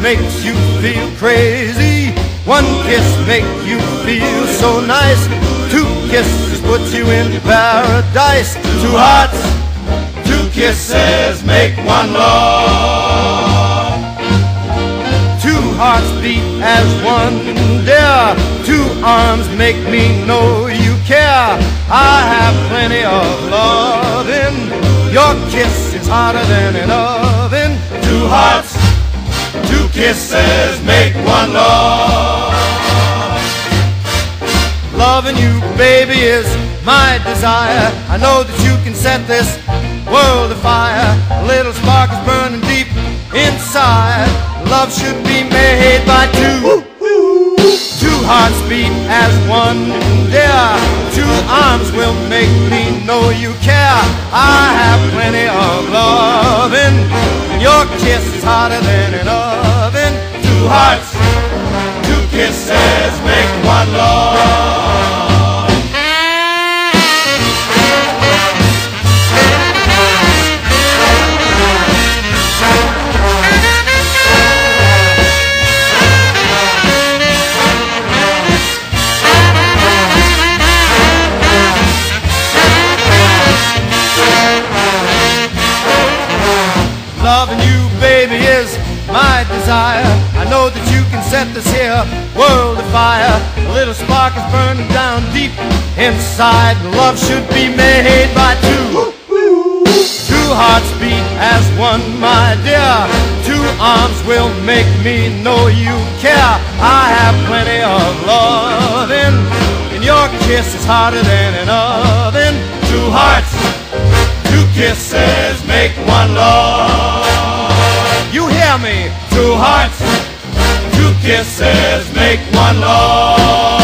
makes you feel crazy. One kiss makes you feel so nice. Two kisses put you in paradise. Two hearts, two kisses make one love. Two hearts beat as one, dear. Two arms make me know you care. I have plenty of loving. Your kiss is hotter than an oven. Two hearts, two kisses make one love. Loving you, baby, is my desire. I know that you can set this world afire. A little spark is burning deep inside. Love should be made by two. Two hearts beat as one, dear. Two arms will make me know you care. I have plenty of loving. Your kiss is hotter than an oven. Two hearts, two kisses make one love. Loving you, baby, is my desire. I know that you can set this here world afire. A little spark is burning down deep inside. Love should be made by two. Two hearts beat as one, my dear. Two arms will make me know you care. I have plenty of loving, and your kiss is hotter than an oven. Two hearts, two kisses make one love. You hear me? Two hearts, two kisses make one love.